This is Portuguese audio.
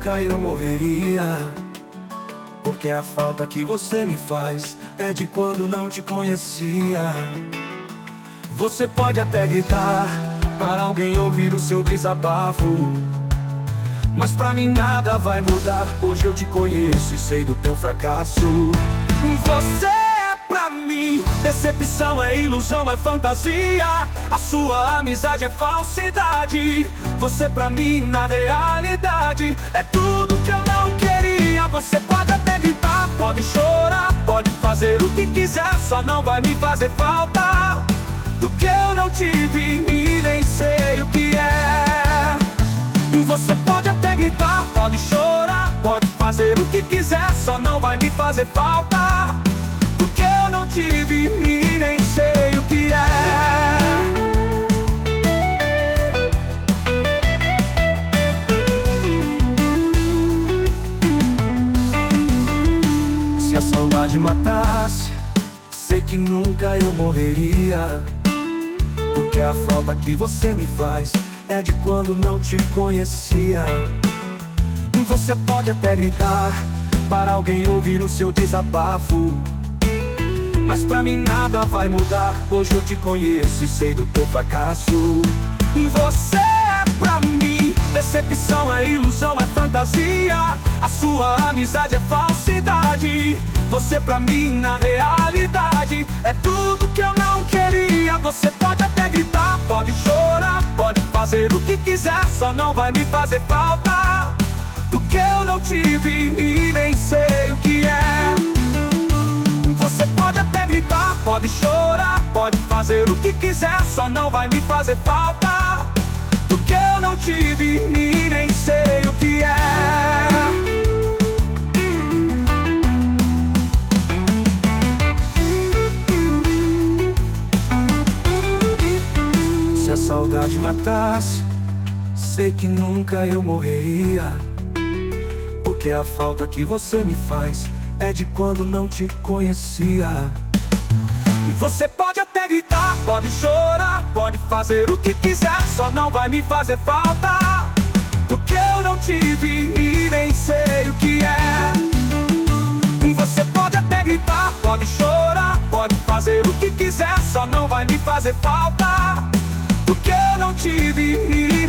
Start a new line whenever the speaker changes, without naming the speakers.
nunca eu morreria. Porque a falta que você me faz é de quando não te conhecia. Você pode até gritar para alguém ouvir o seu desabafo, mas pra mim nada vai mudar. Hoje eu te conheço e sei do teu fracasso. Você é pra mim decepção, é ilusão, é fantasia. A sua amizade é falsidade. Você pra mim na realidade é tudo que eu não queria. Você pode até gritar, pode chorar, pode fazer o que quiser, só não vai me fazer falta do que eu não tive e nem sei o que é. Você pode até gritar, pode chorar, pode fazer o que quiser, só não vai me fazer falta do que eu não tive e nem sei o que é. Se a saudade matasse, sei que nunca eu morreria. Porque a falta que você me faz é de quando não te conhecia. Você pode até gritar para alguém ouvir o seu desabafo, mas pra mim nada vai mudar. Hoje eu te conheço e sei do teu fracasso. Você é pra mim decepção, é ilusão, é fantasia. A sua amizade é falsidade. Você pra mim na realidade é tudo que eu não queria. Você pode até gritar, pode chorar, pode fazer o que quiser, só não vai me fazer falta do que eu não tive e nem sei o que é. Você pode até gritar, pode chorar, pode fazer o que quiser, só não vai me fazer falta do que eu não tive e nem sei o que é. Se a saudade matasse, sei que nunca eu morreria. Porque a falta que você me faz é de quando não te conhecia. E você pode até gritar, pode chorar, pode fazer o que quiser, só não vai me fazer falta do que eu não tive e nem sei o que é. E você pode até gritar, pode chorar, pode fazer o que quiser, só não vai me fazer falta do que eu não tive e